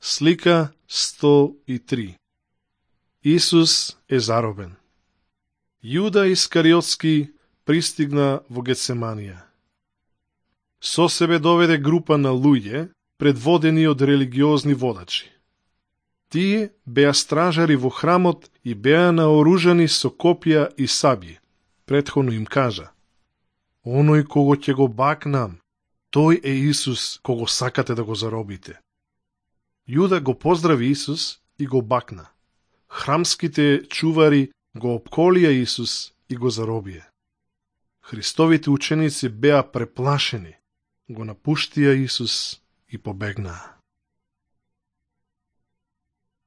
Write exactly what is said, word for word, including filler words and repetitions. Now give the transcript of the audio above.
Слика сто и три. Исус е заробен. Јуда Искариотски пристигна во Гецеманија. Со себе доведе група на луѓе, предводени од религиозни водачи. Тие беа стражари во храмот и беа наоружани со копија и сабји. Претходно им кажа: оној кого ќе го бакнам, тој е Исус кого сакате да го заробите. Јуда го поздрави Исус и го бакна. Храмските чувари го опколија Исус и го заробија. Христовите ученици беа преплашени, го напуштија Исус и побегнаа.